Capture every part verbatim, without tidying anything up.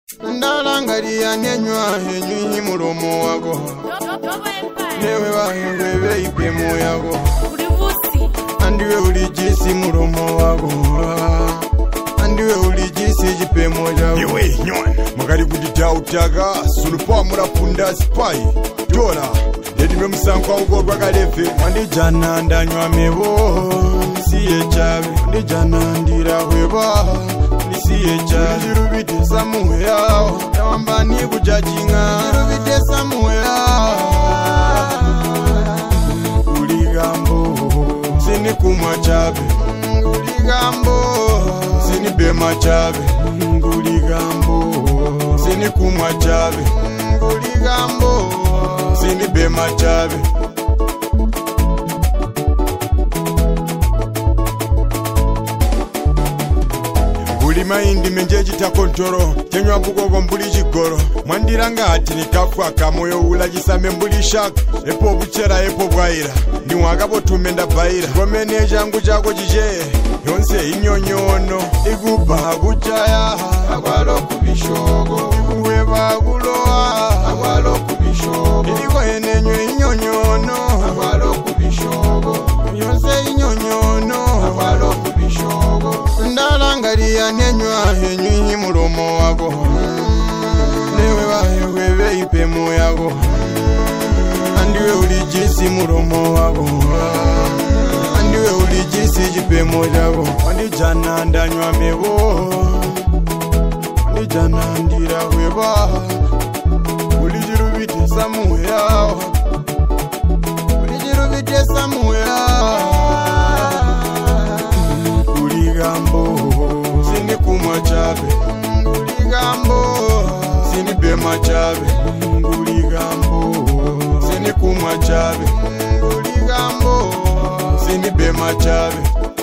Ndalangalia nenywa henyi muromo wako newe wahewe veipe moyako andiwe ulijisi muromo wako andiwe ulijisi jipemo jako Yewe nyon Magari kudita utaka Sulupa murapunda spai Dora Yedime msanko ugo rwagalefe Wandi jana ndanywa mebo Nisiye chabe Wandi jana ndira weba Nisiye chabe Nijirubite samuhe yao Yawamba ni kujajinga Nijirubite samuhe yao Uligambo Sini kumwa chabe Uligambo Sini bema chabe Uligambo Sini kumwa chabe Uligambo Sini bema chabe Ulima indi menjeji ta kontoro Kenywa bugogo mbuli jigoro Mwandiranga ati nikafwa kamoyo ula jisame mbuli shaka Epo buchera epo bwaira Niwagabo tumenda baira Gomene jangu jago jije Yonse inyonyono Iguba kujaya Agwalo kubishogo Iguweba guloa Agwalo kubishogo Iliko henenyo inyonyono Agwalo kubishogo Yonse inyonyono Agwalo kubishogo Ndalangalia nenywa henyi muromo wako Newe wahewe veipe moyako Andiwe ulijisi muromo wako Andiwe ulijisi jipemo jako Wandi jana ndanywa mebo Wandi jana ndira weba Ulijirubite samuhe yao Ulijirubite samuhe yao Uligambo Sini kumwa chabe Uligambo Sini bema chabe Uligambo Sini kumwa chabe Uligambo Sini bema chabe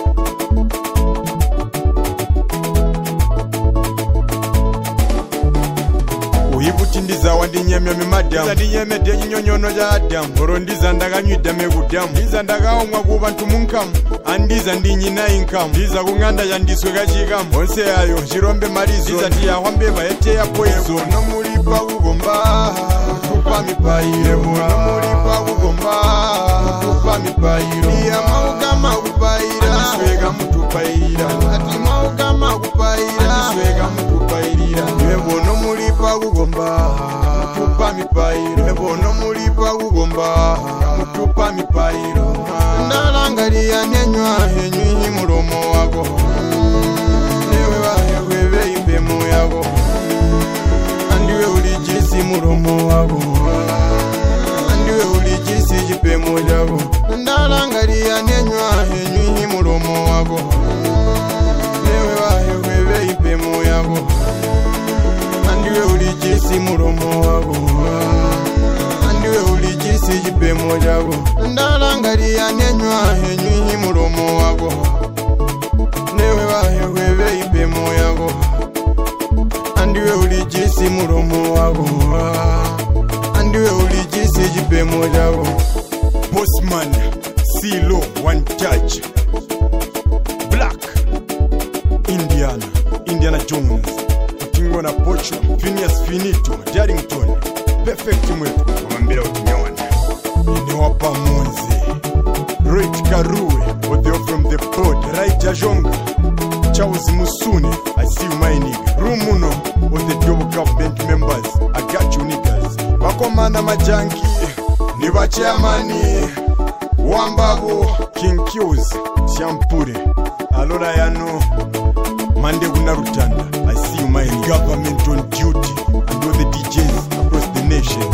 Uhibutindiza wandinyemya mimadam Zadinyeme denyi nyonyono ja adam Orondiza ndaganywida megudam Ndiza ndagaomwa kuba ntumunkamu Andiza ndinyina inkamu Ndiza kunganda ya ndiswe kachikamu Onse ayo chirombe marizo Ndiza ndiyahwambe baete ya poezo Nomulipa kugomba Tupa mipaire Nomulipa kugomba Tupa mipairo Ndiya maukama kupaira Andisweka mutupaira Ati maukama kupaira Andisweka mutupairira Nebo nomulipa kugomba Mutupa mipairo Nebo nomulipa kugomba Mutupa mipairo Ndalangalia nenywa henyi muromo wako Newe wahewe veipe moyako Andiwe ulijisi muromo wako Andiwe ulijisi jipemo jako Ndalangalia nenywa henyi muromo wako Newe wahewe veipe moyako Andiwe ulijisi muromo wako Andiwe ulijisi jipemo jako Ndalangalia nenywa henyi muromo wako Newe wahewe veipe moyako Andiwe ulijisi muromo wako Andiwe ulijisi jipemo jako Postman Silo One Touch Black Indiana Indiana Jones Utingona Pocho Phineas Finito Darrington Perfect mwetu Wambira utunyona Inewapa Monzi Roit Karue Odeo from the pod Right Ajonga Charles Musune I see you my nigga Rumuno All the double government members I got you niggas Wakomana majanki Niba chairmani Wambago King Q's Shampure Alora yano Mande Gunarutanda I see you my government on duty And all the D Js across the nation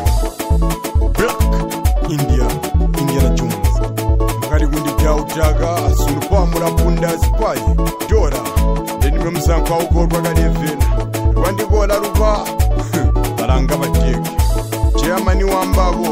Black India Indiana Jones Magari gundi utaga Sulupa murapunda spai Dora Denime msanko ugo rwagalefena Rwandi gola ruba Baranga bateke Chairmani Wambago